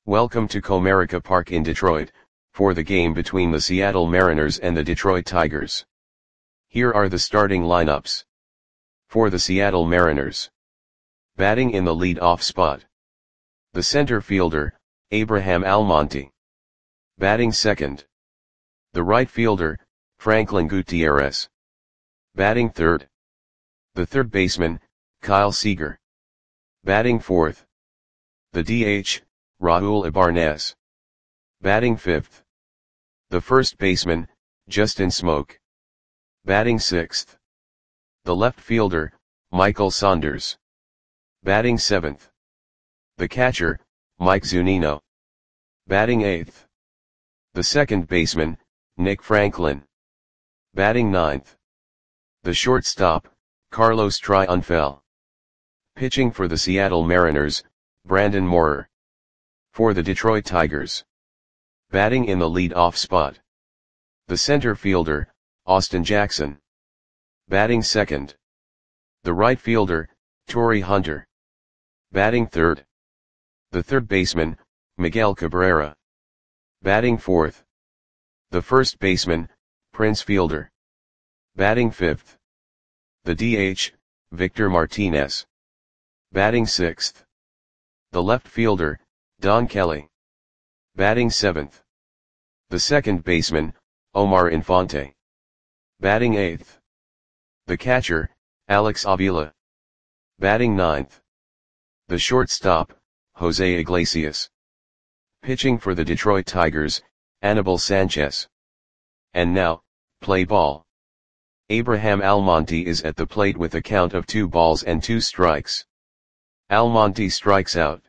Welcome to Comerica Park in Detroit, for the game between the Seattle Mariners and the Detroit Tigers. Here are the starting lineups. For the Seattle Mariners. Batting in the lead-off spot. The center fielder, Abraham Almonte. Batting second. The right fielder, Franklin Gutierrez. Batting third. The third baseman, Kyle Seager. Batting fourth. The DH, Raul Ibanez. Batting fifth. The first baseman, Justin Smoak. Batting sixth. The left fielder, Michael Saunders. Batting seventh. The catcher, Mike Zunino. Batting eighth. The second baseman, Nick Franklin. Batting ninth. The shortstop, Carlos Triunfel. Pitching for the Seattle Mariners, Brandon Moorer. For the Detroit Tigers. Batting in the lead-off spot. The center fielder, Austin Jackson. Batting second. The right fielder, Torii Hunter. Batting third. The third baseman, Miguel Cabrera. Batting fourth. The first baseman, Prince Fielder. Batting fifth. The DH, Victor Martinez. Batting sixth. The left fielder, Don Kelly. Batting seventh. The second baseman, Omar Infante. Batting eighth. The catcher, Alex Avila. Batting ninth. The shortstop, Jose Iglesias. Pitching for the Detroit Tigers, Anibal Sanchez. And now, play ball. Abraham Almonte is at the plate with a count of 2 balls and 2 strikes. Almonte strikes out.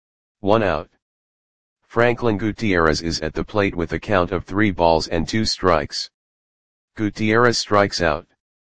1 out. Franklin Gutierrez is at the plate with a count of 3 balls and 2 strikes. Gutierrez strikes out.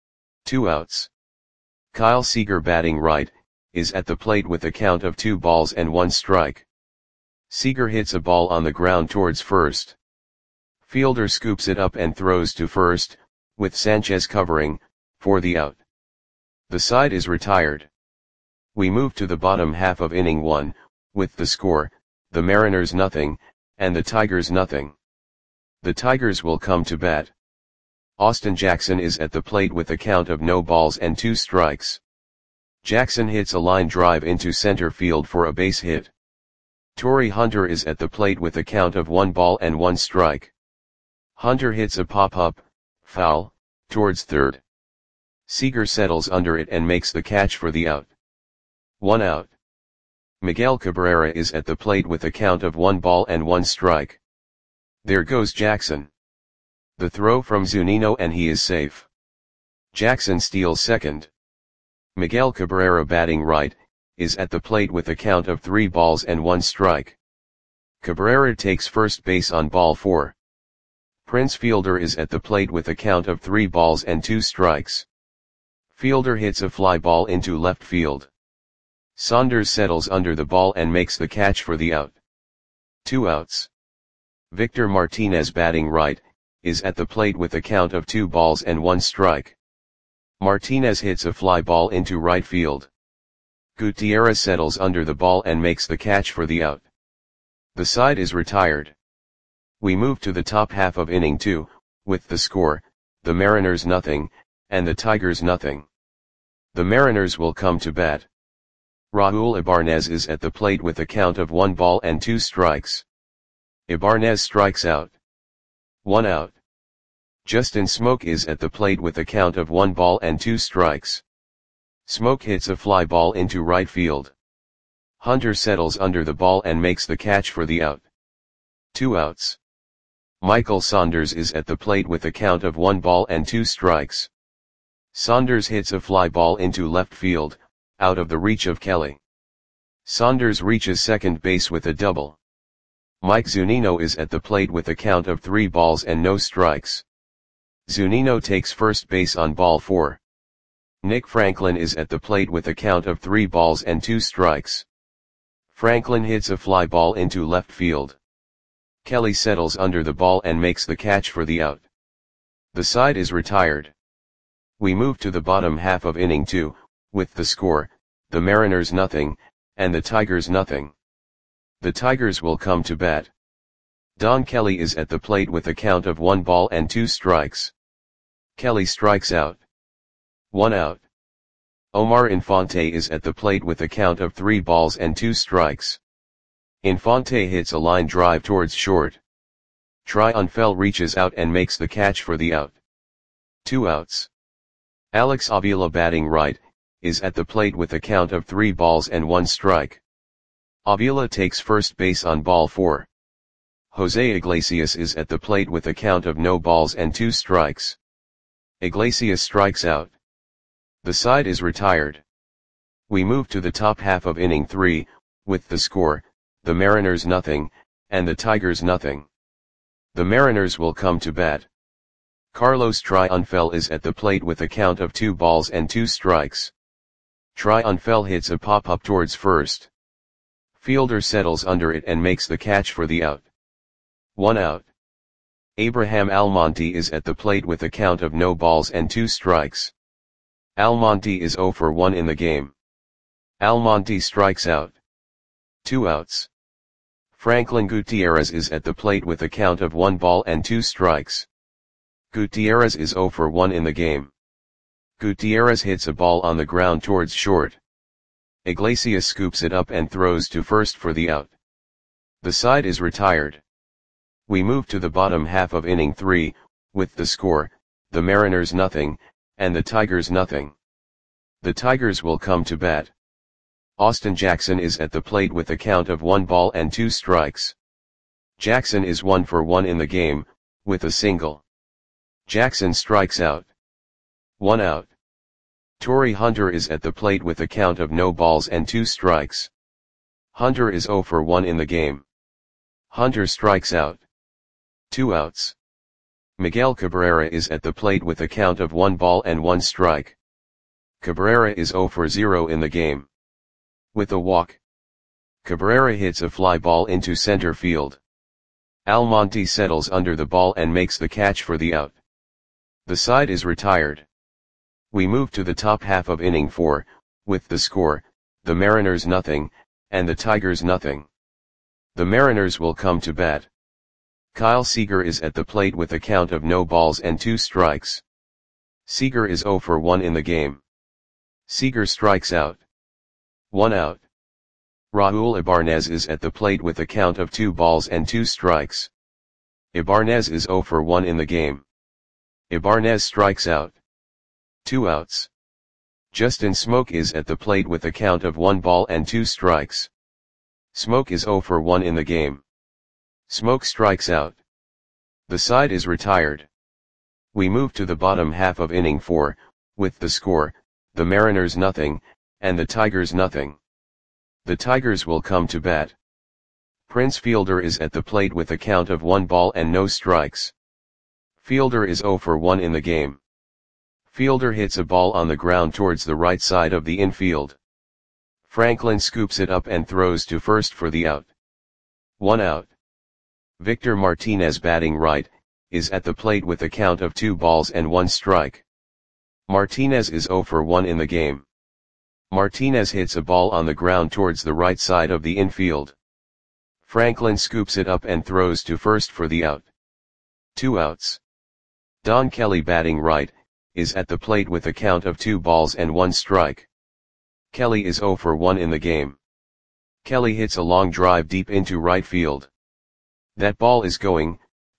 2 outs. Kyle Seager, batting right, is at the plate with a count of 2 balls and 1 strike. Seager hits a ball on the ground towards first. Fielder scoops it up and throws to first, with Sanchez covering, for the out. The side is retired. We move to the bottom half of inning 1, with the score, the Mariners nothing, and the Tigers nothing. The Tigers will come to bat. Austin Jackson is at the plate with a count of no balls and 2 strikes. Jackson hits a line drive into center field for a base hit. Torii Hunter is at the plate with a count of 1 ball and 1 strike. Hunter hits a pop-up, foul, towards third. Seager settles under it and makes the catch for the out. 1 out. Miguel Cabrera is at the plate with a count of 1 ball and 1 strike. There goes Jackson. The throw from Zunino and he is safe. Jackson steals second. Miguel Cabrera, batting right, is at the plate with a count of 3 balls and 1 strike. Cabrera takes first base on ball 4. Prince Fielder is at the plate with a count of 3 balls and 2 strikes. Fielder hits a fly ball into left field. Saunders settles under the ball and makes the catch for the out. 2 outs. Victor Martinez, batting right, is at the plate with a count of 2 balls and 1 strike. Martinez hits a fly ball into right field. Gutierrez settles under the ball and makes the catch for the out. The side is retired. We move to the top half of inning 2, with the score, the Mariners nothing, and the Tigers nothing. The Mariners will come to bat. Raul Ibanez is at the plate with a count of 1 ball and 2 strikes. Ibanez strikes out. 1 out. Justin Smoak is at the plate with a count of 1 ball and 2 strikes. Smoak hits a fly ball into right field. Hunter settles under the ball and makes the catch for the out. 2 outs. Michael Saunders is at the plate with a count of 1 ball and 2 strikes. Saunders hits a fly ball into left field, out of the reach of Kelly. Saunders reaches second base with a double. Mike Zunino is at the plate with a count of 3 balls and no strikes. Zunino takes first base on ball 4. Nick Franklin is at the plate with a count of 3 balls and 2 strikes. Franklin hits a fly ball into left field. Kelly settles under the ball and makes the catch for the out. The side is retired. We move to the bottom half of inning 2, with the score, the Mariners nothing, and the Tigers nothing. The Tigers will come to bat. Don Kelly is at the plate with a count of 1 ball and 2 strikes. Kelly strikes out. 1 out. Omar Infante is at the plate with a count of 3 balls and 2 strikes. Infante hits a line drive towards short. Triunfel reaches out and makes the catch for the out. 2 outs. Alex Avila batting right, is at the plate with a count of 3 balls and 1 strike. Avila takes first base on ball 4. Jose Iglesias is at the plate with a count of no balls and 2 strikes. Iglesias strikes out. The side is retired. We move to the top half of inning 3, with the score, the Mariners nothing, and the Tigers nothing. The Mariners will come to bat. Carlos Triunfel is at the plate with a count of 2 balls and 2 strikes. Triunfel hits a pop-up towards first. Fielder settles under it and makes the catch for the out. 1 out. Abraham Almonte is at the plate with a count of no balls and 2 strikes. Almonte is 0 for 1 in the game. Almonte strikes out. 2 outs. Franklin Gutierrez is at the plate with a count of 1 ball and 2 strikes. Gutierrez is 0 for 1 in the game. Gutierrez hits a ball on the ground towards short. Iglesias scoops it up and throws to first for the out. The side is retired. We move to the bottom half of inning 3, with the score, the Mariners nothing, and the Tigers nothing. The Tigers will come to bat. Austin Jackson is at the plate with a count of 1 ball and 2 strikes. Jackson is 1 for 1 in the game, with a single. Jackson strikes out. 1 out. Torrey Hunter is at the plate with a count of no balls and 2 strikes. Hunter is 0 for 1 in the game. Hunter strikes out. 2 outs. Miguel Cabrera is at the plate with a count of 1 ball and 1 strike. Cabrera is 0 for 0 in the game. With a walk. Cabrera hits a fly ball into center field. Almonte settles under the ball and makes the catch for the out. The side is retired. We move to the top half of inning 4, with the score, the Mariners nothing, and the Tigers nothing. The Mariners will come to bat. Kyle Seager is at the plate with a count of no balls and 2 strikes. Seager is 0 for 1 in the game. Seager strikes out. 1 out. Raul Ibanez is at the plate with a count of 2 balls and 2 strikes. Ibanez is 0 for 1 in the game. Ibanez strikes out. 2 outs. Justin Smoke is at the plate with a count of 1 ball and 2 strikes. Smoke is 0 for 1 in the game. Smoke strikes out. The side is retired. We move to the bottom half of inning 4, with the score, the Mariners nothing, and the Tigers nothing. The Tigers will come to bat. Prince Fielder is at the plate with a count of 1 ball and no strikes. Fielder is 0 for 1 in the game. Fielder hits a ball on the ground towards the right side of the infield. Franklin scoops it up and throws to first for the out. 1 out. Victor Martinez batting right, is at the plate with a count of 2 balls and 1 strike. Martinez is 0 for 1 in the game. Martinez hits a ball on the ground towards the right side of the infield. Franklin scoops it up and throws to first for the out. 2 outs. Don Kelly batting right, is at the plate with a count of 2 balls and 1 strike. Kelly is 0 for 1 in the game. Kelly hits a long drive deep into right field. That ball is gone.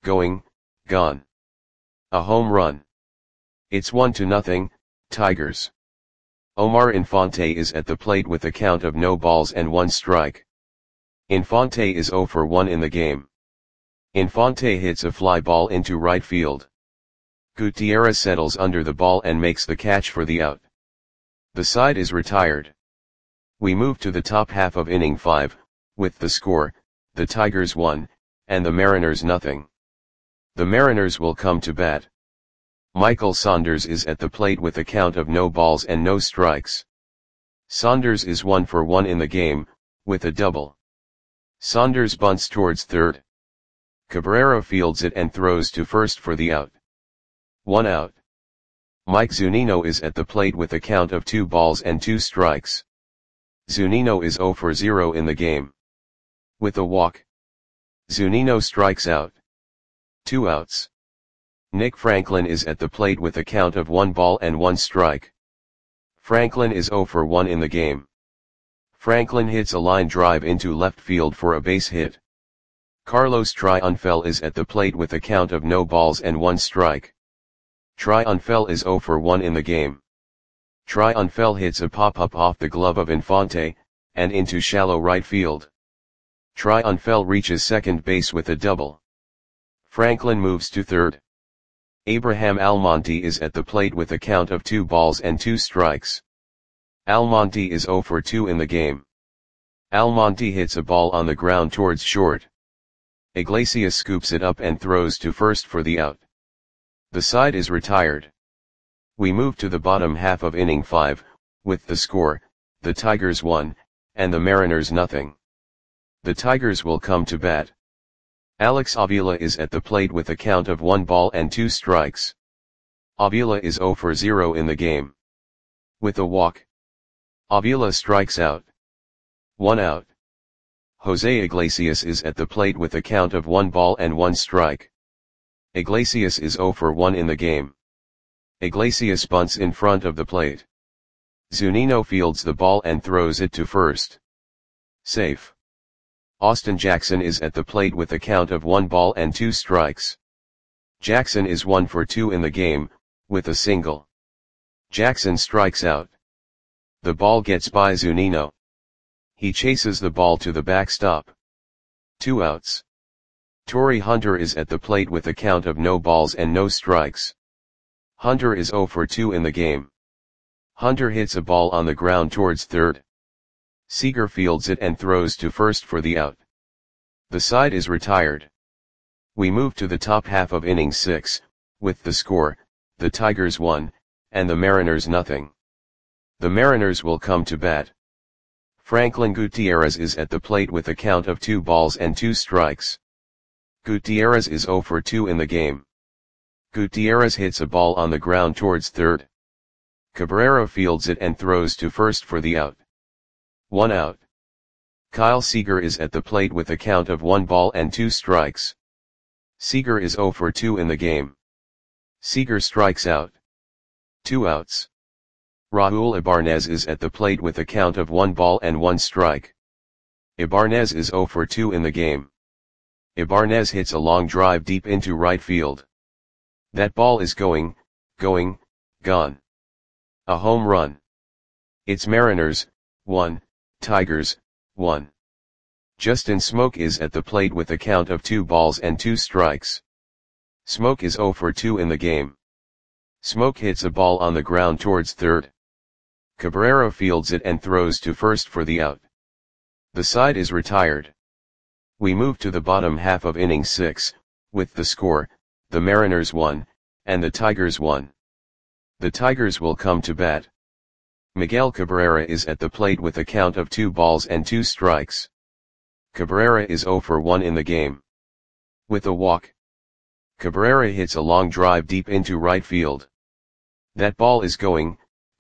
A home run. It's 1-0, Tigers. Omar Infante is at the plate with a count of no balls and 1 strike. Infante is 0 for 1 in the game. Infante hits a fly ball into right field. Gutierrez settles under the ball and makes the catch for the out. The side is retired. We move to the top half of inning 5, with the score, the Tigers 1, and the Mariners nothing. The Mariners will come to bat. Michael Saunders is at the plate with a count of no balls and no strikes. Saunders is 1 for 1 in the game, with a double. Saunders bunts towards third. Cabrera fields it and throws to first for the out. 1 out. Mike Zunino is at the plate with a count of 2 balls and 2 strikes. Zunino is 0 for 0 in the game. With a walk, Zunino strikes out. 2 outs. Nick Franklin is at the plate with a count of 1 ball and 1 strike. Franklin is 0 for 1 in the game. Franklin hits a line drive into left field for a base hit. Carlos Triunfel is at the plate with a count of no balls and 1 strike. Triunfel is 0 for 1 in the game. Triunfel hits a pop-up off the glove of Infante, and into shallow right field. Triunfel reaches second base with a double. Franklin moves to third. Abraham Almonte is at the plate with a count of 2 balls and 2 strikes. Almonte is 0 for 2 in the game. Almonte hits a ball on the ground towards short. Iglesias scoops it up and throws to first for the out. The side is retired. We move to the bottom half of inning 5, with the score, the Tigers 1, and the Mariners nothing. The Tigers will come to bat. Alex Avila is at the plate with a count of 1 ball and 2 strikes. Avila is 0 for 0 in the game. With a walk, Avila strikes out. 1 out. Jose Iglesias is at the plate with a count of 1 ball and 1 strike. Iglesias is 0 for 1 in the game. Iglesias bunts in front of the plate. Zunino fields the ball and throws it to first. Safe. Austin Jackson is at the plate with a count of 1 ball and 2 strikes. Jackson is 1 for 2 in the game, with a single. Jackson strikes out. The ball gets by Zunino. He chases the ball to the backstop. 2 outs. Torrey Hunter is at the plate with a count of no balls and no strikes. Hunter is 0 for 2 in the game. Hunter hits a ball on the ground towards third. Seager fields it and throws to first for the out. The side is retired. We move to the top half of inning 6, with the score, the Tigers 1, and the Mariners nothing. The Mariners will come to bat. Franklin Gutierrez is at the plate with a count of 2 balls and 2 strikes. Gutierrez is 0 for 2 in the game. Gutierrez hits a ball on the ground towards third. Cabrera fields it and throws to first for the out. 1 out. Kyle Seager is at the plate with a count of 1 ball and 2 strikes. Seager is 0 for 2 in the game. Seager strikes out. 2 outs. Raul Ibanez is at the plate with a count of 1 ball and 1 strike. Ibanez is 0 for 2 in the game. Ibanez hits a long drive deep into right field. That ball is gone. A home run. It's Mariners, 1, Tigers, 1. Justin Smoke is at the plate with a count of 2 balls and 2 strikes. Smoke is 0 for 2 in the game. Smoke hits a ball on the ground towards third. Cabrera fields it and throws to first for the out. The side is retired. We move to the bottom half of inning 6, with the score, the Mariners 1, and the Tigers 1. The Tigers will come to bat. Miguel Cabrera is at the plate with a count of 2 balls and 2 strikes. Cabrera is 0 for 1 in the game. With a walk, Cabrera hits a long drive deep into right field. That ball is gone.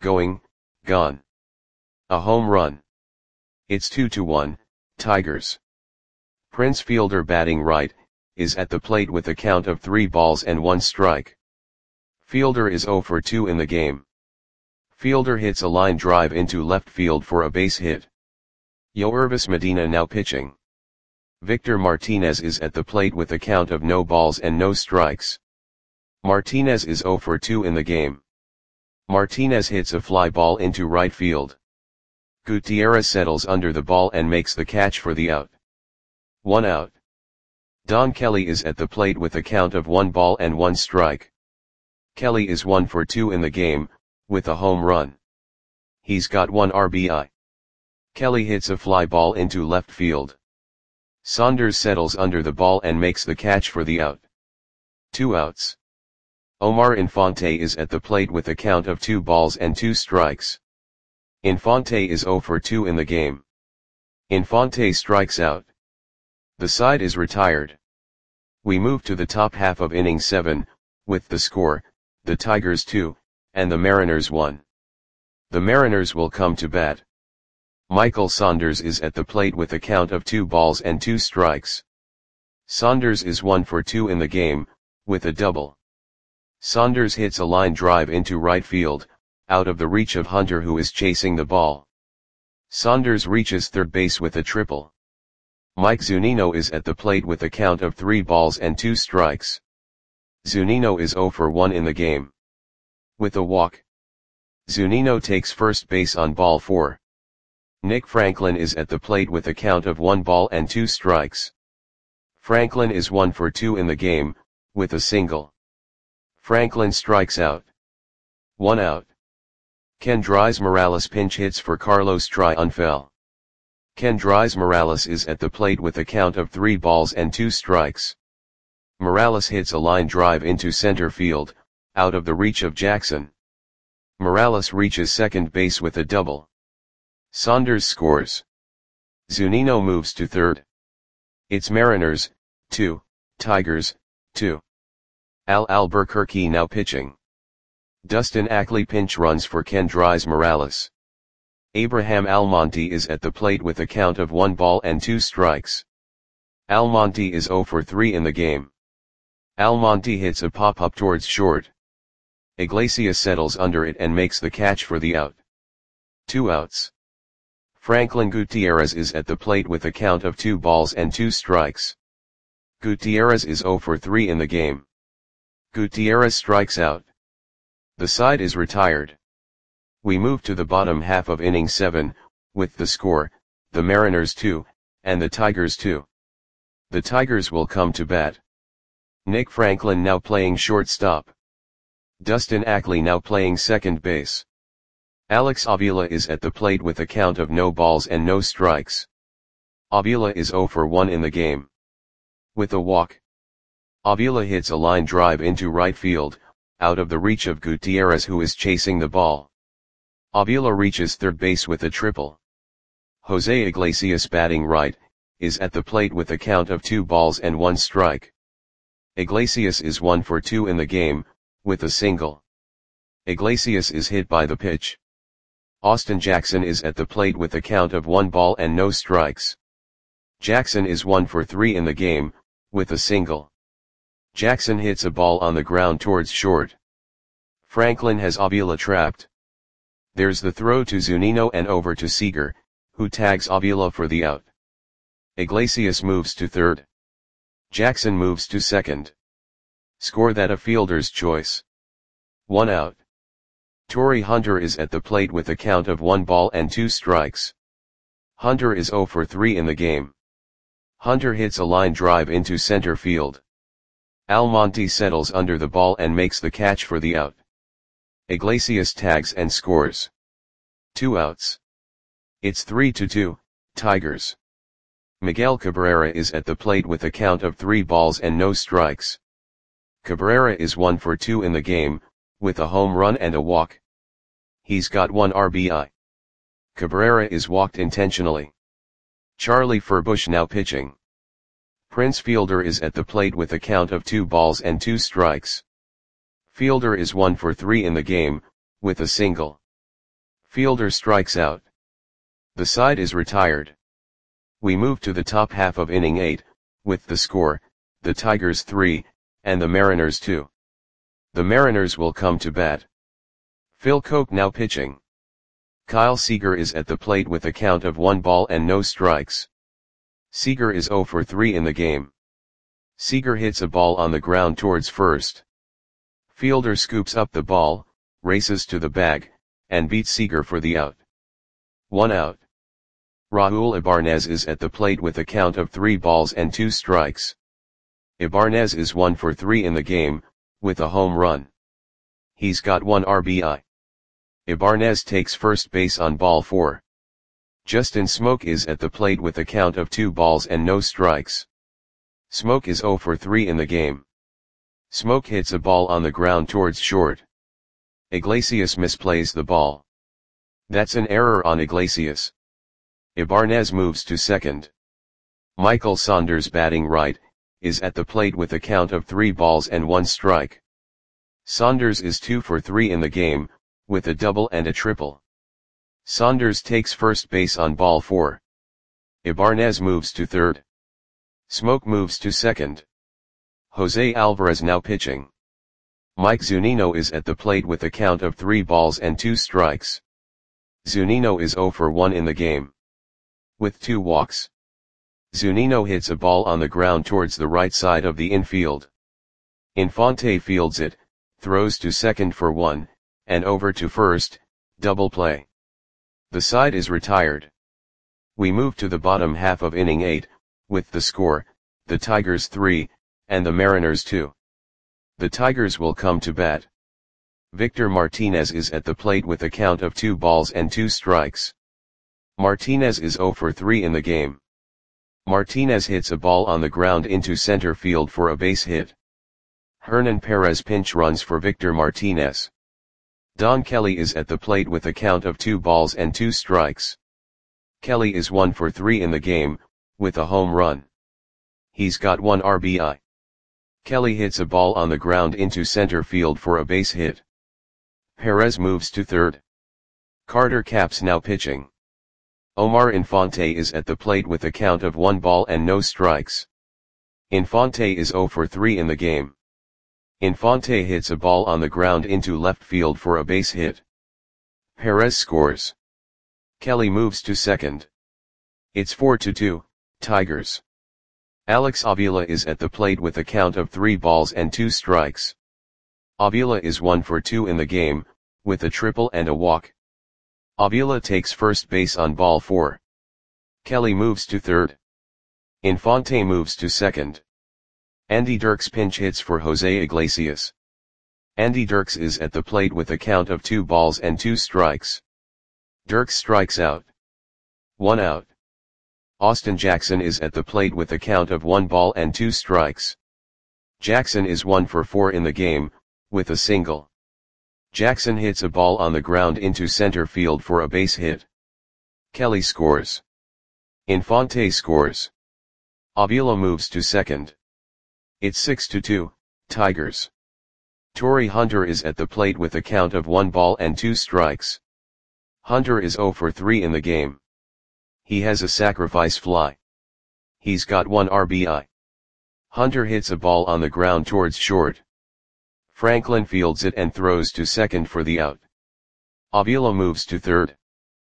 A home run. It's 2-1, Tigers. Prince Fielder, batting right, is at the plate with a count of 3 balls and 1 strike. Fielder is 0 for 2 in the game. Fielder hits a line drive into left field for a base hit. Yoervis Medina now pitching. Victor Martinez is at the plate with a count of no balls and no strikes. Martinez is 0 for 2 in the game. Martinez hits a fly ball into right field. Gutierrez settles under the ball and makes the catch for the out. 1 out. Don Kelly is at the plate with a count of 1 ball and 1 strike. Kelly is 1 for 2 in the game, with a home run. He's got 1 RBI. Kelly hits a fly ball into left field. Saunders settles under the ball and makes the catch for the out. 2 outs. Omar Infante is at the plate with a count of 2 balls and 2 strikes. Infante is 0 for 2 in the game. Infante strikes out. The side is retired. We move to the top half of inning 7, with the score, the Tigers 2, and the Mariners 1. The Mariners will come to bat. Michael Saunders is at the plate with a count of 2 balls and 2 strikes. Saunders is 1 for 2 in the game, with a double. Saunders hits a line drive into right field, out of the reach of Hunter who is chasing the ball. Saunders reaches third base with a triple. Mike Zunino is at the plate with a count of 3 balls and 2 strikes. Zunino is 0 for 1 in the game. With a walk. Zunino takes first base on ball 4. Nick Franklin is at the plate with a count of 1 ball and 2 strikes. Franklin is 1 for 2 in the game, with a single. Franklin strikes out. 1 out. Kendrys Morales pinch hits for Carlos Triunfel. Kendrys Morales is at the plate with a count of 3 balls and 2 strikes. Morales hits a line drive into center field, out of the reach of Jackson. Morales reaches second base with a double. Saunders scores. Zunino moves to third. It's Mariners, 2, Tigers, 2. Al Albuquerque now pitching. Dustin Ackley pinch runs for Kendrys Morales. Abraham Almonte is at the plate with a count of 1 ball and 2 strikes. Almonte is 0 for 3 in the game. Almonte hits a pop-up towards short. Iglesias settles under it and makes the catch for the out. 2 outs. Franklin Gutierrez is at the plate with a count of 2 balls and 2 strikes. Gutierrez is 0 for 3 in the game. Gutierrez strikes out. The side is retired. We move to the bottom half of inning 7, with the score, the Mariners 2, and the Tigers 2. The Tigers will come to bat. Nick Franklin now playing shortstop. Dustin Ackley now playing second base. Alex Avila is at the plate with a count of no balls and no strikes. Avila is 0 for 1 in the game. With a walk. Avila hits a line drive into right field, out of the reach of Gutierrez who is chasing the ball. Avila reaches third base with a triple. Jose Iglesias batting right, is at the plate with a count of 2 balls and 1 strike. Iglesias is 1 for 2 in the game, with a single. Iglesias is hit by the pitch. Austin Jackson is at the plate with a count of 1 ball and no strikes. Jackson is 1 for 3 in the game, with a single. Jackson hits a ball on the ground towards short. Franklin has Avila trapped. There's the throw to Zunino and over to Seager, who tags Avila for the out. Iglesias moves to third. Jackson moves to second. Score that a fielder's choice. 1 out. Torii Hunter is at the plate with a count of 1 ball and 2 strikes. Hunter is 0 for 3 in the game. Hunter hits a line drive into center field. Almonte settles under the ball and makes the catch for the out. Iglesias tags and scores. 2 outs. It's 3-2, Tigers. Miguel Cabrera is at the plate with a count of 3 balls and no strikes. Cabrera is 1 for 2 in the game, with a home run and a walk. He's got 1 RBI. Cabrera is walked intentionally. Charlie Furbush now pitching. Prince Fielder is at the plate with a count of 2 balls and 2 strikes. Fielder is 1 for 3 in the game, with a single. Fielder strikes out. The side is retired. We move to the top half of inning 8, with the score, the Tigers 3, and the Mariners 2. The Mariners will come to bat. Phil Koch now pitching. Kyle Seager is at the plate with a count of 1 ball and no strikes. Seager is 0 for 3 in the game. Seager hits a ball on the ground towards first. Fielder scoops up the ball, races to the bag, and beats Seager for the out. 1 out. Raul Ibanez is at the plate with a count of 3 balls and 2 strikes. Ibanez is 1 for 3 in the game, with a home run. He's got 1 RBI. Ibanez takes first base on ball 4. Justin Smoke is at the plate with a count of 2 balls and no strikes. Smoke is 0 for 3 in the game. Smoke hits a ball on the ground towards short. Iglesias misplays the ball. That's an error on Iglesias. Ibanez moves to second. Michael Saunders batting right, is at the plate with a count of 3 balls and 1 strike. Saunders is 2 for 3 in the game, with a double and a triple. Saunders takes first base on ball 4. Ibanez moves to third. Smoke moves to second. Jose Alvarez now pitching. Mike Zunino is at the plate with a count of 3 balls and 2 strikes. Zunino is 0 for 1 in the game. With 2 walks. Zunino hits a ball on the ground towards the right side of the infield. Infante fields it, throws to second for 1, and over to first, double play. The side is retired. We move to the bottom half of inning 8, with the score, the Tigers 3, and the Mariners 2. The Tigers will come to bat. Victor Martinez is at the plate with a count of 2 balls and 2 strikes. Martinez is 0 for 3 in the game. Martinez hits a ball on the ground into center field for a base hit. Hernan Perez pinch runs for Victor Martinez. Don Kelly is at the plate with a count of 2 balls and 2 strikes. Kelly is 1 for 3 in the game, with a home run. He's got 1 RBI. Kelly hits a ball on the ground into center field for a base hit. Perez moves to third. Carter Capps now pitching. Omar Infante is at the plate with a count of 1 ball and no strikes. Infante is 0 for 3 in the game. Infante hits a ball on the ground into left field for a base hit. Perez scores. Kelly moves to second. It's 4-2, Tigers. Alex Avila is at the plate with a count of 3 balls and 2 strikes. Avila is 1 for 2 in the game, with a triple and a walk. Avila takes first base on ball 4. Kelly moves to third. Infante moves to second. Andy Dirks pinch hits for Jose Iglesias. Andy Dirks is at the plate with a count of 2 balls and 2 strikes. Dirks strikes out. 1 out. Austin Jackson is at the plate with a count of 1 ball and 2 strikes. Jackson is 1 for 4 in the game, with a single. Jackson hits a ball on the ground into center field for a base hit. Kelly scores. Infante scores. Avila moves to second. It's 6-2, Tigers. Torrey Hunter is at the plate with a count of 1 ball and 2 strikes. Hunter is 0 for 3 in the game. He has a sacrifice fly. He's got 1 RBI. Hunter hits a ball on the ground towards short. Franklin fields it and throws to second for the out. Avila moves to third.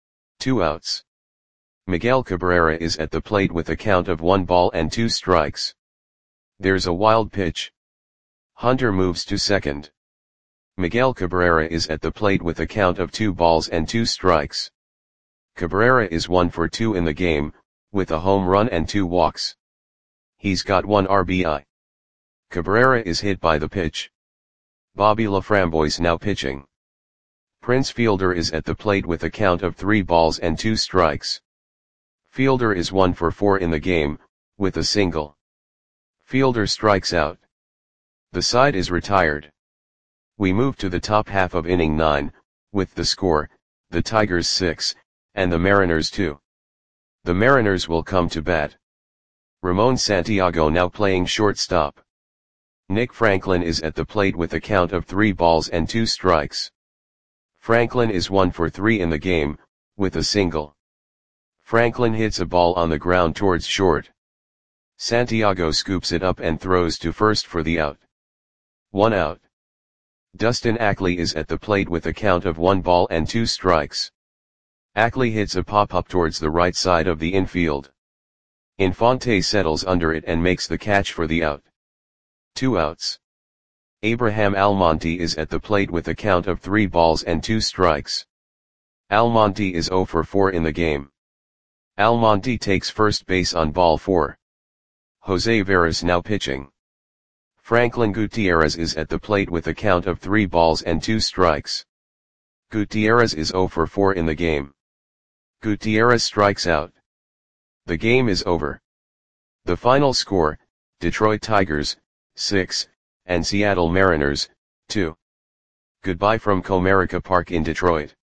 2 outs. Miguel Cabrera is at the plate with a count of 1 ball and 2 strikes. There's a wild pitch. Hunter moves to second. Miguel Cabrera is at the plate with a count of 2 balls and 2 strikes. Cabrera is 1 for 2 in the game, with a home run and 2 walks. He's got 1 RBI. Cabrera is hit by the pitch. Bobby LaFramboise now pitching. Prince Fielder is at the plate with a count of 3 balls and 2 strikes. Fielder is 1 for 4 in the game, with a single. Fielder strikes out. The side is retired. We move to the top half of inning 9, with the score, the Tigers 6, and the Mariners 2. The Mariners will come to bat. Ramon Santiago now playing shortstop. Nick Franklin is at the plate with a count of 3 balls and 2 strikes. Franklin is 1 for 3 in the game, with a single. Franklin hits a ball on the ground towards short. Santiago scoops it up and throws to first for the out. 1 out. Dustin Ackley is at the plate with a count of 1 ball and 2 strikes. Ackley hits a pop-up towards the right side of the infield. Infante settles under it and makes the catch for the out. 2 outs. Abraham Almonte is at the plate with a count of 3 balls and 2 strikes. Almonte is 0 for 4 in the game. Almonte takes first base on ball 4. Jose Veras now pitching. Franklin Gutierrez is at the plate with a count of 3 balls and 2 strikes. Gutierrez is 0 for 4 in the game. Gutierrez strikes out. The game is over. The final score, Detroit Tigers, 6, and Seattle Mariners, 2. Goodbye from Comerica Park in Detroit.